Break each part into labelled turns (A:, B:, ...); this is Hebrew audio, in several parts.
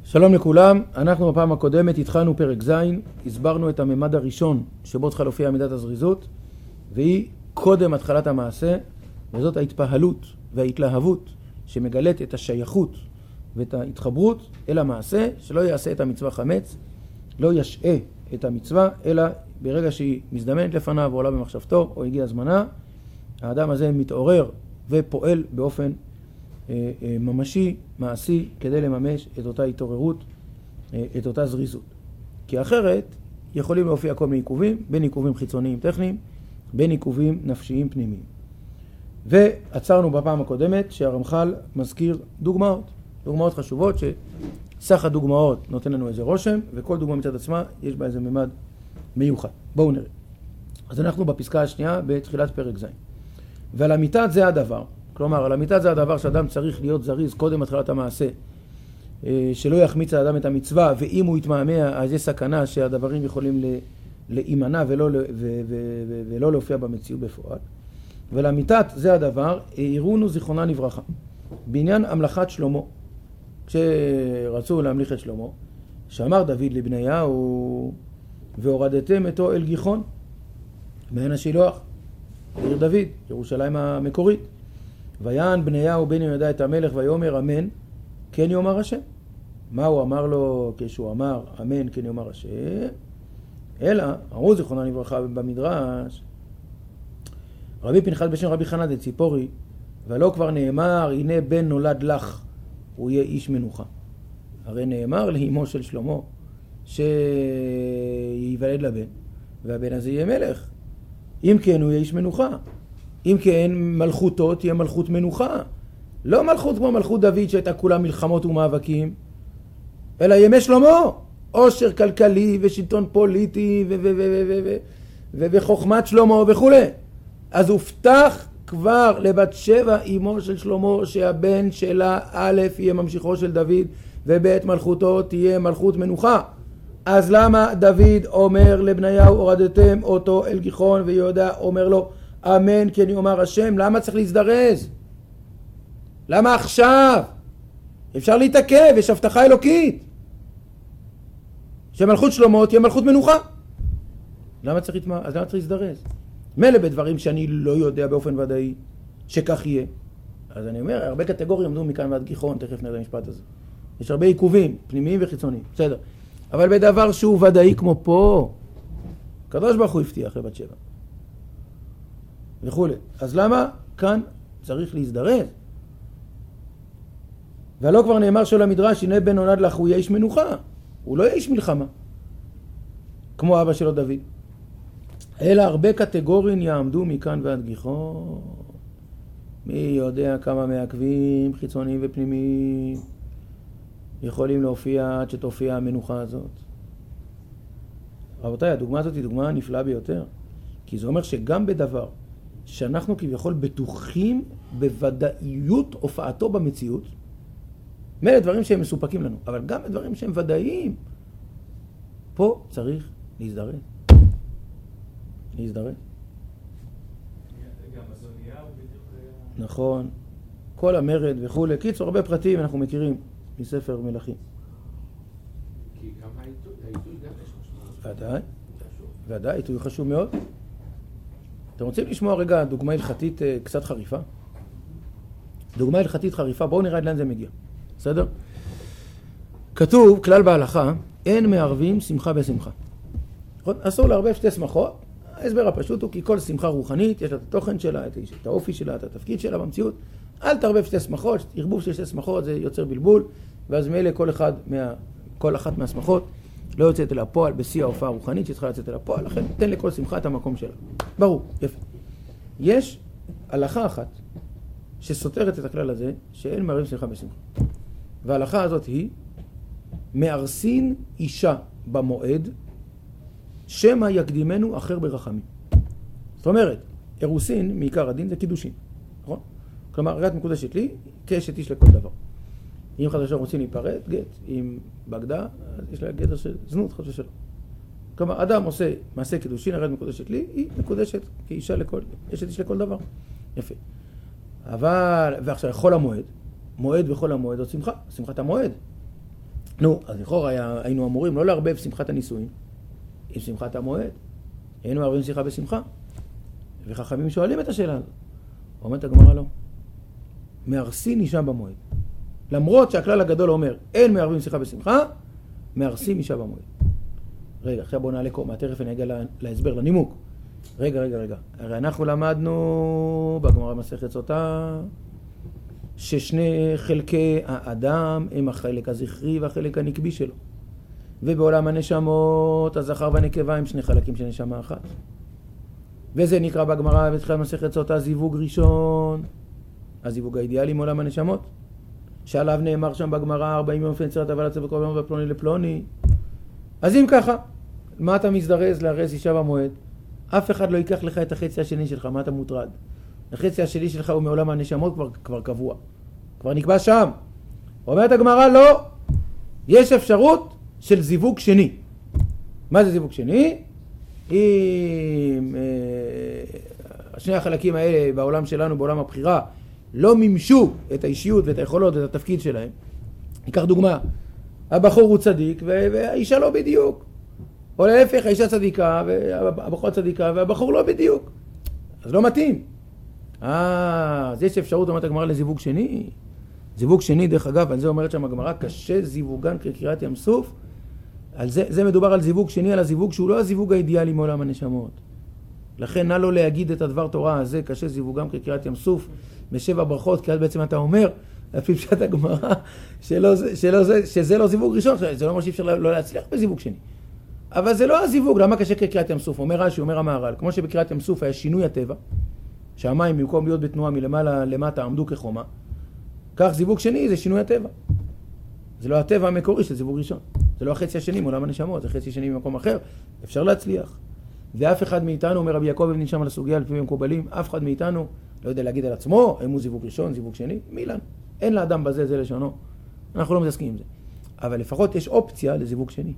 A: שלום לכולם, אנחנו בפעם הקודמת התחלנו פרק ז', הסברנו את הממד הראשון שבו צריכה להופיע מידת הזריזות, והיא קודם התחלת המעשה, וזאת ההתפעלות וההתלהבות שמגלית את השייכות ואת ההתחברות אל המעשה, שלא יעשה את המצווה חמץ, לא ישעה את המצווה, אלא ברגע שהיא מזדמנת לפניו ועולה במחשבתו או הגיע זמנה, האדם הזה מתעורר ופועל באופן ממשי, מעשי, כדי לממש את אותה התעוררות, את אותה זריזות. כי אחרת יכולים להופיע כל מיני עיכובים, בין עיכובים חיצוניים טכניים, בין עיכובים נפשיים פנימיים. ועצרנו בפעם הקודמת שהרמח"ל מזכיר דוגמאות חשובות, שסך הדוגמאות נותן לנו איזה רושם, וכל דוגמה מצד עצמה יש בה איזה ממד מיוחד. בואו נראה. אז אנחנו בפסקה השנייה בתחילת פרק ז'. ועל אמיתת זה הדבר, כלומר, על אמיתת זה הדבר שאדם צריך להיות זריז קודם התחלת המעשה, שלא יחמיץ האדם את המצווה, ואם הוא יתמהמה, אז יש סכנה שהדברים יכולים להימנע ולא להופיע במציאות בפועל. ולאמיתת זה הדבר, העירונו זיכרונה לברכה. בעניין המלכת שלמה, כשרצו להמליך את שלמה, שאמר דוד לבניהו, והורדתם אותו אל גיחון, מעין השילוח, עיר דוד, ירושלים המקורית. ויען בניהו בן יהוידע את המלך ויאמר אמן כן יאמר השם. מה הוא אמר לו כשהוא אמר אמן כן יאמר השם? אלא אמרו זיכרונה לברכה במדרש, רבי פנחס בשם רבי חנא דציפורי, ולא כבר נאמר הנה בן נולד לך, הוא יהיה איש מנוחה. הרי נאמר לאמו של שלמה שייוולד לבן, והבן הזה יהיה מלך. אם כן הוא יהיה איש מנוחה, אם כן מלכותו תהיה מלכות מנוחה, לא מלכות כמו מלכות דוד שהייתה כולה מלחמות ומאבקים, אלא ימי שלמה, עושר כלכלי ושלטון פוליטי וחוכמת שלמה וכו'. אז הובטח כבר לבת שבע אמו של שלמה שהבן שלה א' יהיה ממשיכו של דוד וב' מלכותו תהיה מלכות מנוחה. אז למה דוד אומר לבניהו הורדתם אותו אל גיחון, ויהודה אומר לו אמן כן יאמר השם? למה צריך להזדרז? למה עכשיו? אפשר להתעכב, יש הבטחה אלוקית שמלכות שלמה תהיה מלכות מנוחה. למה צריך להזדרז? מילא בדברים שאני לא יודע באופן ודאי שכך יהיה. אז אני אומר, הרבה קטגוריות עמדו מכאן ועד גיחון, תכף נראה המשפט הזה. יש הרבה עיכובים, פנימיים וחיצוניים, בסדר. אבל בדבר שהוא ודאי כמו פה, הקדוש ברוך הוא הבטיח לבת שבע וכו'. אז למה כאן צריך להזדרז? ולא כבר נאמר של המדרש, הנה בן נולד לך, הוא יהיה איש מנוחה, הוא לא יהיה איש מלחמה כמו אבא שלו דוד. אלא הרבה קטגוריים יעמדו מכאן ועד גיחון. מי יודע כמה מעכבים חיצוניים ופנימיים יכולים להופיע עד שתופיע המנוחה הזאת. רבותיי, הדוגמה הזאת היא דוגמה נפלאה ביותר, כי זה אומר שגם בדבר שאנחנו כביכול בטוחים בוודאיות הופעתו במציאות, מילא דברים שהם מסופקים לנו, אבל גם בדברים שהם ודאיים, פה צריך להזדרז. להזדרז.
B: גם הזונייה הוא בדיוק...
A: נכון. כל המרד וכו'. קיצור, הרבה פרטים אנחנו מכירים מספר מלכים.
B: כי גם העיתוי גם יש משמעות.
A: ודאי. ודאי, עיתוי חשוב מאוד. אתם רוצים לשמוע רגע דוגמה הלכתית קצת חריפה? דוגמה הלכתית חריפה, בואו נראה עד לאן זה מגיע. בסדר? כתוב, כלל בהלכה, אין מערבים שמחה בשמחה. אסור לערבב שתי שמחות. ההסבר הפשוט הוא כי כל שמחה רוחנית, יש לה את התוכן שלה, את האופי שלה, את התפקיד שלה במציאות. אל תערבב שתי שמחות, ערבוב של שתי שמחות זה יוצר בלבול, ואז מאלה כל אחת מהשמחות לא יוצאת אל הפועל בשיא ההופעה הרוחנית שצריכה לצאת אל הפועל, לכן תן לכל שמחה את המקום שלה. ברור, יפה. יש הלכה אחת שסותרת את הכלל הזה, שאין מערבים שמחה בשמחה. וההלכה הזאת היא, מארסין אישה במועד, שמא יקדימנו אחר ברחמים. זאת אומרת, אירוסין מעיקר הדין זה קידושין, נכון? כלומר, גט מקודשת לי, כאשת איש לכל דבר. אם חדשה רוצים להיפרד, גט. אם בגדה, יש לה גדר של זנות, חדשה שלו. כלומר, אדם עושה מעשה קידושין, גט מקודשת לי, היא מקודשת כאישה לכל, אשת איש לכל דבר. יפה. אבל, ועכשיו, חול המועד, מועד וחול המועד, זאת שמחה, שמחת המועד. נו, אז לכאורה היינו אמורים לא לערבב שמחת הנישואין עם שמחת המועד. היינו מערבים שמחה בשמחה. וחכמים שואלים את השאלה הזאת. אומרת הגמרא לא. מארסין אישה במועד. למרות שהכלל הגדול אומר, אין מערבים שמחה בשמחה, מארסים אישה במועד. רגע, עכשיו בוא נעלה קומה, תכף אני אגיע להסבר, לנימוק. רגע. הרי אנחנו למדנו בגמרא מסכת סוטה, ששני חלקי האדם הם החלק הזכרי והחלק הנקבי שלו. ובעולם הנשמות, הזכר והנקבה הם שני חלקים של נשמה אחת. וזה נקרא בגמרא בתחילת מסכת סוטה זיווג ראשון, הזיווג האידיאלי מעולם הנשמות, שעליו נאמר שם בגמרא 40 יום לפני יצירת אבל הצא וכל יום ופלוני לפלוני. אז אם ככה, מה אתה מזדרז לארז אישה במועד? אף אחד לא ייקח לך את החצי השני שלך, מה אתה מוטרד? החצי השני שלך הוא מעולם הנשמות כבר קבוע, כבר נקבע שם. אומרת הגמרא לא, יש אפשרות של זיווג שני. מה זה זיווג שני? אם שני החלקים האלה בעולם שלנו, בעולם הבחירה, לא מימשו את האישיות ואת היכולות ואת התפקיד שלהם. ניקח דוגמה, הבחור הוא צדיק והאישה לא בדיוק. או להפך, האישה צדיקה והבחור צדיקה והבחור לא בדיוק. אז לא מתאים. אז יש אפשרות, אומרת הגמרא, לזיווג שני. זיווג שני, דרך אגב, על זה אומרת שם הגמרא, קשה זיווגן כקריאת ים סוף. על זה מדובר על זיווג שני, על הזיווג שהוא לא הזיווג האידיאלי מעולם הנשמות. לכן נא לו להגיד את הדבר תורה הזה, קשה זיווגם כקריאת ים סוף, בשבע ברכות, כי אז בעצם אתה אומר, לפי פשט הגמרא, שזה לא זיווג ראשון, זה לא אומר שאי אפשר לא להצליח בזיווג שני. אבל זה לא הזיווג, למה קשה כקריאת ים סוף? אומר רש"י, אומר המהר"ל, כמו שבקריאת ים סוף היה שינוי הטבע, שהמים במקום להיות בתנועה מלמעלה למטה עמדו כחומה, כך זיווג שני זה שינוי הטבע. זה לא הטבע המקורי של זיווג ראשון. זה לא החצי השני מעולם הנשמות, זה חצי שני במקום אחר, אפשר להצליח. ואף אחד מאיתנו, אומר רבי יעקב אבן שם על הסוגיה לפי המקובלים, אף אחד מאיתנו לא יודע להגיד על עצמו, האם הוא זיווג ראשון, זיווג שני, מילן. אין לאדם בזה, זה לשונו. אנחנו לא מתעסקים עם זה. אבל לפחות יש אופציה לזיווג שני.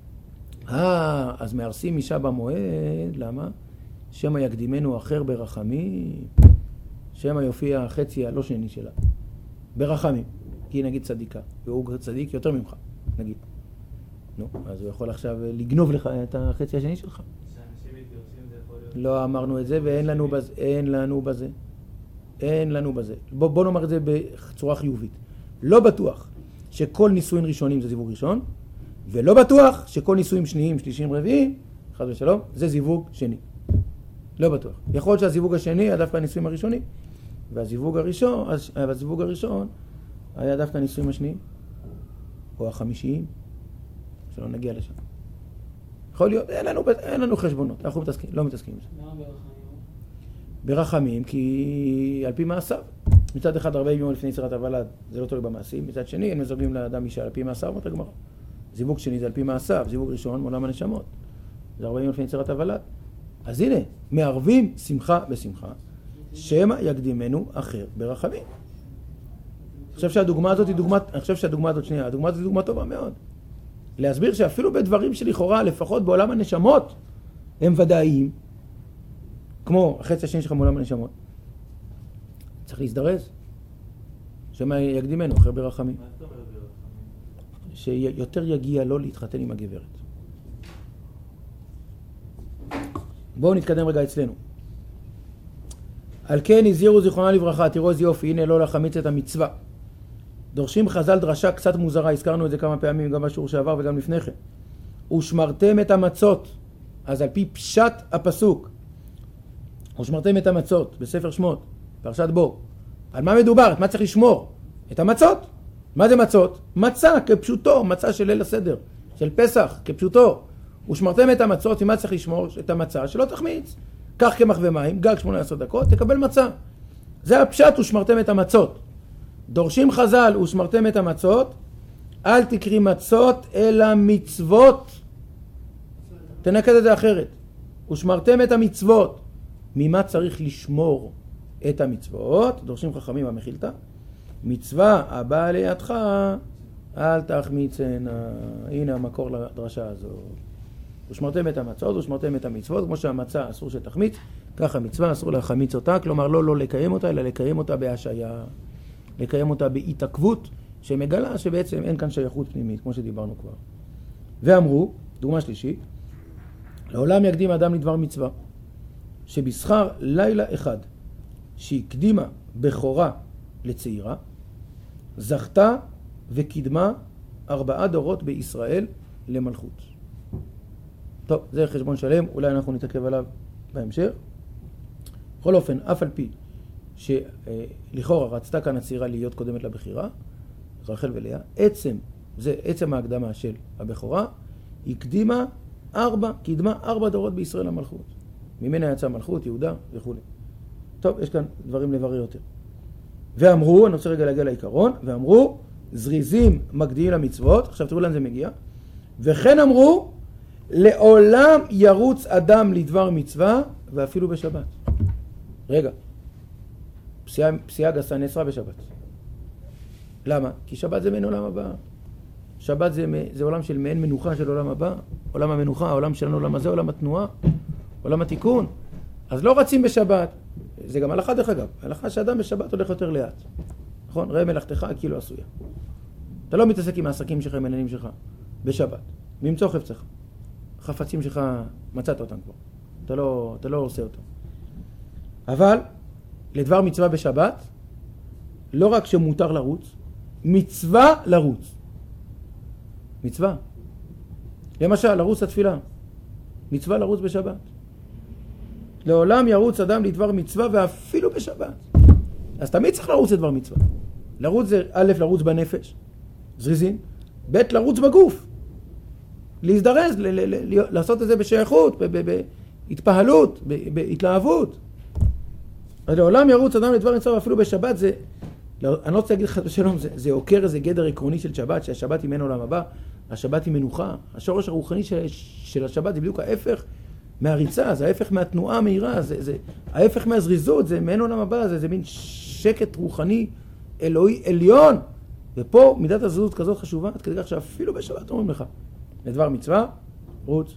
A: אז מארסים אישה במועד, למה? שמא יקדימנו אחר ברחמים, שמא יופיע החצי הלא שני שלה. ברחמים, כי היא נגיד צדיקה, והוא צדיק יותר ממך, נגיד. נו, אז הוא יכול עכשיו לגנוב לך את החצי השני שלך.
B: שאנשים מתגרשים זה יכול להיות...
A: לא אמרנו את זה ואין לנו בזה, אין לנו בזה. בוא נאמר את זה בצורה חיובית. לא בטוח שכל נישואין ראשונים זה זיווג ראשון, ולא בטוח שכל נישואים שניים, שלישיים, רביעים, חד ושלום, זה זיווג שני. לא בטוח. יכול להיות שהזיווג השני היה דווקא הנישואים הראשונים, והזיווג הראשון היה דווקא הנישואים השניים, או החמישיים, שלא נגיע לשם. יכול להיות, אין לנו חשבונות, אנחנו לא מתעסקים עם זה.
C: למה ברחמים?
A: ברחמים, כי על פי מעשיו. מצד אחד 40 יום לפני יצירת הוולד, זה לא תלוי במעשים. מצד שני, הם מזוגים לאדם אישה על פי מעשיו, אומרת הגמרא. זיווג שני זה על פי מעשיו, זיווג ראשון מעולם הנשמות. זה 40 יום לפני יצירת הוולד. אז הנה, מערבים שמחה בשמחה, שמא יקדימנו אחר ברחמים. אני חושב שהדוגמה הזאת היא דוגמה טובה מאוד. להסביר שאפילו בדברים שלכאורה, לפחות בעולם הנשמות, הם ודאיים, כמו החצי השני שלך מעולם הנשמות. צריך להזדרז. שמא יקדימנו אחר ברחמים.
B: מה זאת אומרת ברחמים?
A: שיותר יגיע לו להתחתן עם הגברת. בואו נתקדם רגע אצלנו. על כן הזהירו זיכרונה לברכה, תראו איזה יופי, הנה לא להחמיץ את המצווה. דורשים חז"ל דרשה קצת מוזרה, הזכרנו את זה כמה פעמים גם בשיעור שעבר וגם לפני כן. ושמרתם את המצות, אז על פי פשט הפסוק, ושמרתם את המצות בספר שמות, פרשת בו. על מה מדובר? מה צריך לשמור? את המצות. מה זה מצות? מצה כפשוטו, מצה של ליל הסדר, של פסח כפשוטו. ושמרתם את המצות, ומה צריך לשמור? את המצה שלא תחמיץ. קח קמח ומים, גג 18 דקות, תקבל מצה. זה הפשט, ושמרתם את המצות. דורשים חז"ל, ושמרתם את המצות, אל תקרי מצות אלא מצוות. תנקד את זה אחרת. ושמרתם את המצוות. ממה צריך לשמור את המצוות? דורשים חכמים המחילתא. מצווה הבאה לידך, אל תחמיצנה. הנה המקור לדרשה הזאת. ושמרתם את המצות, ושמרתם את המצוות, כמו שהמצה אסור שתחמיץ, ככה מצווה אסור להחמיץ אותה, כלומר לא לקיים אותה, אלא לקיים אותה בהשעיה, לקיים אותה בהתעכבות, שמגלה שבעצם אין כאן שייכות פנימית, כמו שדיברנו כבר. ואמרו, דוגמה שלישית, לעולם יקדים האדם לדבר מצווה, שבשכר לילה אחד שהקדימה בכורה לצעירה, זכתה וקידמה 4 דורות בישראל למלכות. טוב, זה חשבון שלם, אולי אנחנו נתעכב עליו בהמשך. בכל אופן, אף על פי שלכאורה רצתה כאן הצעירה להיות קודמת לבחירה, רחל ולאה, עצם ההקדמה של הבכורה, היא קידמה 4 דורות בישראל למלכות. ממנה יצא מלכות, יהודה וכו'. טוב, יש כאן דברים לברר יותר. ואמרו, אני רוצה רגע להגיע לעיקרון, ואמרו, זריזים מקדימים למצוות, עכשיו תראו לאן זה מגיע, וכן אמרו, לעולם ירוץ אדם לדבר מצווה, ואפילו בשבת. רגע, פסיעה גסה נאסרה בשבת. למה? כי שבת זה מעין עולם הבא. שבת זה עולם של מעין מנוחה של עולם הבא. עולם המנוחה, העולם שלנו, עולם הזה, עולם התנועה, עולם התיקון. אז לא רצים בשבת. זה גם הלכה דרך אגב. הלכה שאדם בשבת הולך יותר לאט. נכון? ראה מלאכתך כאילו עשויה. אתה לא מתעסק עם העסקים שלך, עם העניינים שלך, בשבת. ממצוא חפצך. חפצים שלך, מצאת אותם כבר. אתה לא עושה אותם. אבל, לדבר מצווה בשבת, לא רק שמותר לרוץ, מצווה לרוץ. מצווה. למשל, לרוץ לתפילה. מצווה לרוץ בשבת. לעולם ירוץ אדם לדבר מצווה ואפילו בשבת. אז תמיד צריך לרוץ לדבר מצווה. לרוץ זה א', לרוץ בנפש, זריזין, ב', לרוץ בגוף. להזדרז, לעשות את זה בשייכות, בהתפעלות, בהתלהבות. אז לעולם ירוץ אדם לדבר מצווה ואפילו בשבת זה, אני לא רוצה להגיד לך בשלום, זה עוקר איזה גדר עקרוני של שבת, שהשבת היא מעין עולם הבא, השבת היא מנוחה. השורש הרוחני של השבת זה בדיוק ההפך מהריצה, זה ההפך מהתנועה המהירה, זה ההפך מהזריזות, זה מעין עולם הבא, זה מין שקט רוחני אלוהי עליון. ופה מידת הזריזות כזאת חשובה, עד כדי כך שאפילו בשבת אומרים לך, לדבר מצווה, רוץ.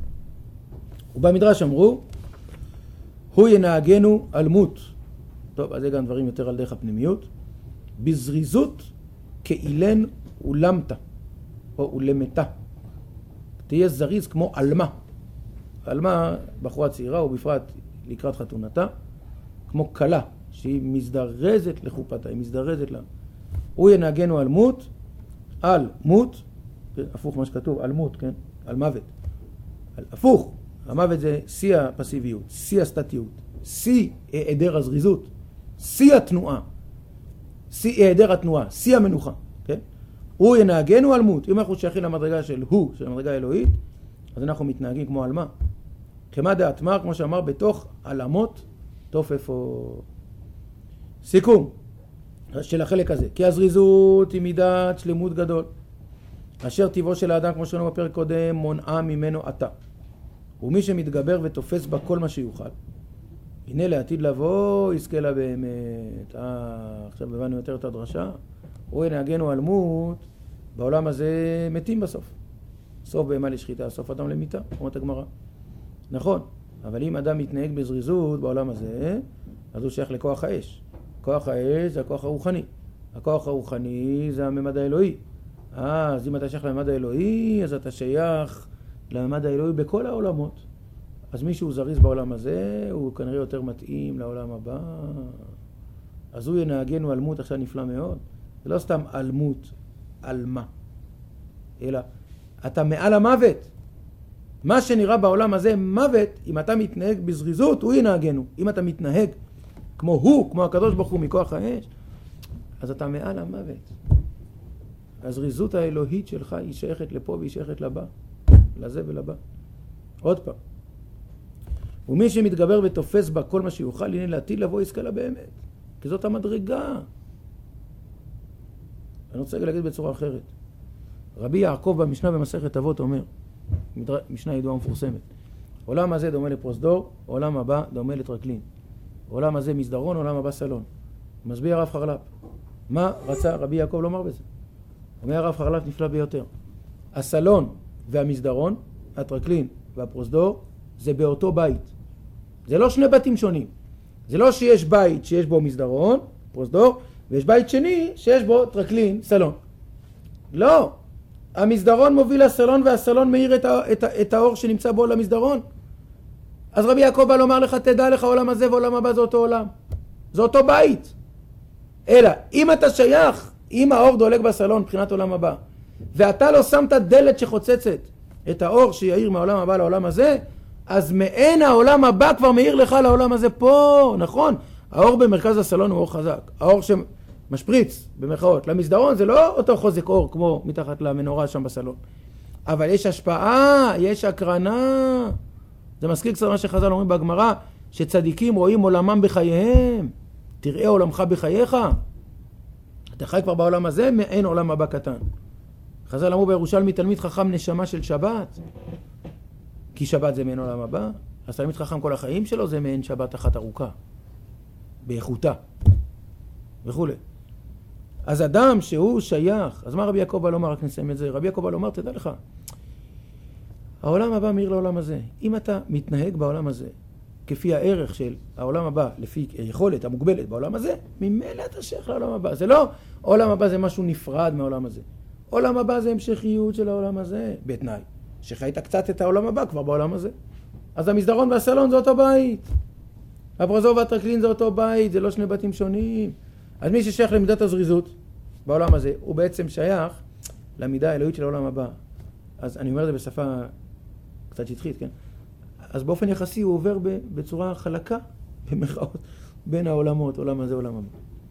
A: ובמדרש אמרו, הוא ינהגנו על מות. טוב, אז זה גם דברים יותר על דרך הפנימיות. בזריזות כאילן ולמתה, או ולמתה. תהיה זריז כמו אלמה. אלמה, בחורה צעירה, ובפרט לקראת חתונתה, כמו קלה, שהיא מזדרזת לחופתה, היא מזדרזת לה. הוא ינהגנו על מות, על מות, הפוך מה שכתוב, על מות, כן? על מוות. הפוך, המוות זה שיא הפסיביות, שיא הסטטיות, שיא היעדר הזריזות, שיא התנועה, שיא היעדר התנועה, שיא המנוחה, כן? הוא ינהגנו על מות. אם אנחנו שייכים למדרגה של הוא, של המדרגה האלוהית, אז אנחנו מתנהגים כמו אלמה. כמה דעת מר, כמו שאמר, בתוך אלמות תופפו. סיכום של החלק הזה. כי הזריזות היא מידת שלמות גדול. אשר טבעו של האדם, כמו שראינו בפרק קודם, מונעה ממנו עתה. ומי שמתגבר ותופס בה כל מה שיוכל. הנה לעתיד לבוא, יזכה לה באמת. עכשיו הבנו יותר את הדרשה. הוא ינהגנו על מות, בעולם הזה מתים בסוף. סוף בהמה לשחיטה, סוף אדם למיתה, אומרת הגמרא. נכון, אבל אם אדם מתנהג בזריזות בעולם הזה, אז הוא שייך לכוח האש. כוח האש זה הכוח הרוחני. הכוח הרוחני זה הממד האלוהי. אז אם אתה שייך לממד האלוהי, אז אתה שייך לממד האלוהי בכל העולמות. אז מי שהוא זריז בעולם הזה, הוא כנראה יותר מתאים לעולם הבא. אז הוא ינהגנו על מות, עכשיו נפלא מאוד. זה לא סתם על מות, על מה. אלא, אתה מעל המוות. מה שנראה בעולם הזה מוות, אם אתה מתנהג בזריזות, הוא ינהגנו. אם אתה מתנהג כמו הוא, כמו הקדוש ברוך הוא מכוח האש, אז אתה מעל המוות. הזריזות האלוהית שלך היא שייכת לפה והיא שייכת לבא. לזה ולבא. עוד פעם. ומי שמתגבר ותופס בה כל מה שיוכל, הנה לעתיד לבוא יזכה לה באמת. כי זאת המדרגה. אני רוצה להגיד בצורה אחרת. רבי יעקב במשנה במסכת אבות אומר, משנה ידועה ומפורסמת, עולם הזה דומה לפרוזדור, עולם הבא דומה לטרקלין. עולם הזה מסדרון, עולם הבא סלון. מסביר הרב חרל"פ. מה רצה רבי יעקב לומר בזה? אומר הרב חרל"פ נפלא ביותר. הסלון והמסדרון, הטרקלין והפרוזדור, זה באותו בית. זה לא שני בתים שונים. זה לא שיש בית שיש בו מסדרון, פרוזדור, ויש בית שני שיש בו טרקלין, סלון. לא, המסדרון מוביל לסלון והסלון מאיר את האור שנמצא בו למסדרון. אז רבי יעקב בא לומר לך, תדע לך העולם הזה ועולם הבא זה אותו עולם. זה אותו בית. אלא, אם אתה שייך, אם האור דולק בסלון מבחינת עולם הבא, ואתה לא שמת דלת שחוצצת את האור שיעיר מהעולם הבא לעולם הזה, אז מעין העולם הבא כבר מאיר לך לעולם הזה פה, נכון? האור במרכז הסלון הוא אור חזק. האור שמשפריץ, במרכאות, למסדרון זה לא אותו חוזק אור כמו מתחת למנורה שם בסלון. אבל יש השפעה, יש הקרנה. זה מזכיר קצת מה שחז"ל אומרים בגמרא, שצדיקים רואים עולמם בחייהם. תראה עולמך בחייך. אתה חי כבר בעולם הזה, מעין עולם הבא קטן. חז"ל אמרו בירושלמי, תלמיד חכם נשמה של שבת. כי שבת זה מעין עולם הבא. אז תלמיד חכם כל החיים שלו זה מעין שבת אחת ארוכה. באיכותה. וכו'. אז אדם שהוא שייך, אז מה רבי יעקב בא לומר? רק נסיים את זה. רבי יעקב בא לומר, תדע לך, העולם הבא מאיר לעולם הזה. אם אתה מתנהג בעולם הזה, כפי הערך של העולם הבא, לפי היכולת המוגבלת בעולם הזה, ממילא אתה שייך לעולם הבא. זה לא, העולם הבא זה משהו נפרד מהעולם הזה. עולם הבא זה המשכיות של העולם הזה, בתנאי. שחיית קצת את העולם הבא כבר בעולם הזה. אז המסדרון והסלון זה אותו בית. הברזור והטרקלין זה אותו בית, זה לא שני בתים שונים. אז מי ששייך למידת הזריזות בעולם הזה, הוא בעצם שייך למידה האלוהית של העולם הבא. אז אני אומר את זה בשפה קצת שטחית, כן? אז באופן יחסי הוא עובר בצורה חלקה, במרכאות, בין העולמות, עולם הזה, עולם הבא.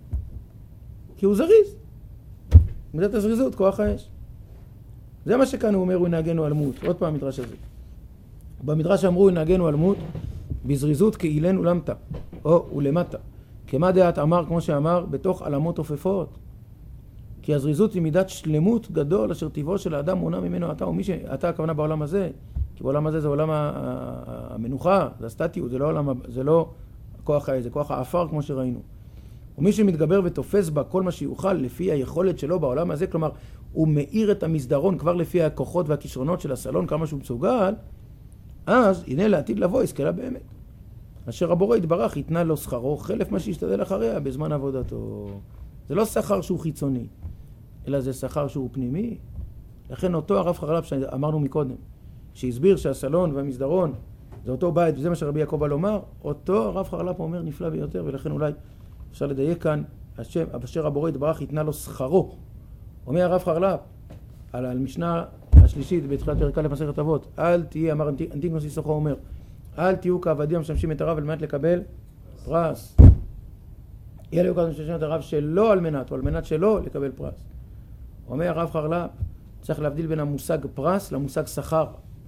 A: כי הוא זריז. מידת הזריזות, כוח האש. זה מה שכאן הוא אומר, הוא ינהגנו אלמות. עוד פעם המדרש הזה. במדרש אמרו, ינהגנו אלמות, בזריזות כאילנו למטה, או ולמטה. כמה דעת אמר, כמו שאמר, בתוך עלמות עופפות. כי הזריזות היא מידת שלמות גדול, אשר טבעו של האדם מונע ממנו אתה, ומי שאתה הכוונה בעולם הזה, כי בעולם הזה זה עולם המנוחה, זה הסטטיות, זה לא כוח האש, זה כוח האפר כמו שראינו. ומי שמתגבר ותופס בה כל מה שיוכל לפי היכולת שלו בעולם הזה, כלומר, הוא מאיר את המסדרון כבר לפי הכוחות והכישרונות של הסלון, כמה שהוא מסוגל, אז הנה לעתיד לבוא, יזכה באמת. אשר הבורא יתברך יתנה לו שכרו, חלף מה שישתדל אחריה בזמן עבודתו. זה לא שכר שהוא חיצוני, אלא זה שכר שהוא פנימי. לכן אותו הרב חרל"פ שאמרנו מקודם, שהסביר שהסלון והמסדרון זה אותו בית, וזה מה שרבי יעקב בא לומר, אותו הרב חרל"פ אומר נפלא ביותר, ולכן אולי אפשר לדייק כאן, אשר הבורא יתברך יתנה לו שכרו. אומר הרב חרל"פ על המשנה השלישית בתחילת פרק א' מסכת אבות, אל תהיה, אמר אנטיגנוס איסוכו אומר, אל תהיו כעבדים המשמשים את הרב על מנת לקבל פרס. יהיה לי כעבדים המשמשים את הרב שלא על מנת, או על מנת שלא לקבל פרס. אומר הרב חרל"פ, צריך להבדיל בין המושג פרס למושג שכר.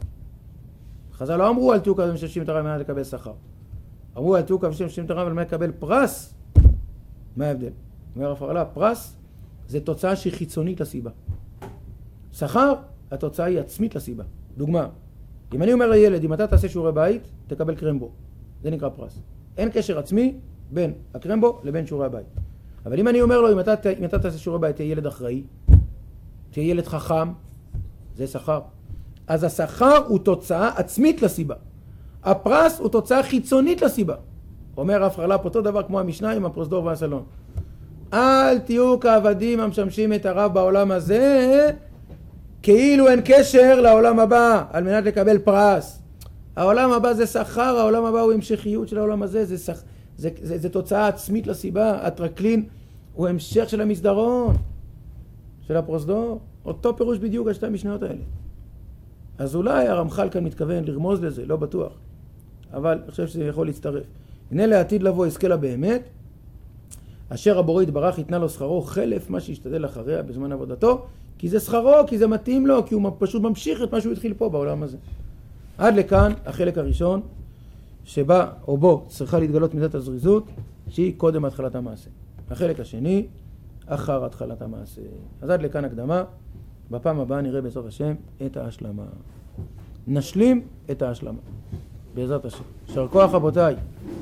A: חז"ל לא אמרו אל תהיו כעבדים המשמשים את הרב על מנת לקבל שכר. אמרו אל תהיו כעבדים המשמשים את הרב על מנת לקבל פרס. מה ההבדל? אומר הרב חרל"פ, פרס זה תוצאה שהיא חיצונית לסיבה. שכר, התוצאה היא עצמית לסיבה. דוגמה, אם אני אומר לילד, אם אתה תעשה שיעורי בית, תקבל קרמבו. זה נקרא פרס. אין קשר עצמי בין הקרמבו לבין שיעורי הבית. אבל אם אני אומר לו, אם אתה תעשה שיעורי בית, תהיה ילד אחראי, תהיה ילד חכם, זה שכר. אז השכר הוא תוצאה עצמית לסיבה. הפרס הוא תוצאה חיצונית לסיבה. אומר הרב חרל"פ, אותו דבר כמו המשנה עם הפרוזדור והסלון. אל תהיו כעבדים המשמשים את הרב בעולם הזה, כאילו אין קשר לעולם הבא, על מנת לקבל פרס. העולם הבא זה שכר, העולם הבא הוא המשכיות של העולם הזה, זה תוצאה עצמית לסיבה. הטרקלין הוא המשך של המסדרון, של הפרוזדור. אותו פירוש בדיוק על שתי המשניות האלה. אז אולי הרמח"ל כאן מתכוון לרמוז לזה, לא בטוח. אבל אני חושב שזה יכול להצטרף. הנה לעתיד לבוא יזכה לה באמת, אשר הבורא יתברך יתנה לו שכרו חלף מה שישתדל אחריה בזמן עבודתו, כי זה שכרו, כי זה מתאים לו, כי הוא פשוט ממשיך את מה שהוא התחיל פה בעולם הזה. עד לכאן החלק הראשון, שבה או בו צריכה להתגלות מידת הזריזות, שהיא קודם התחלת המעשה. החלק השני, אחר התחלת המעשה. אז עד לכאן הקדמה, בפעם הבאה נראה בסוף השם את ההשלמה. נשלים את ההשלמה, בעזרת השם. יישר כוח רבותיי.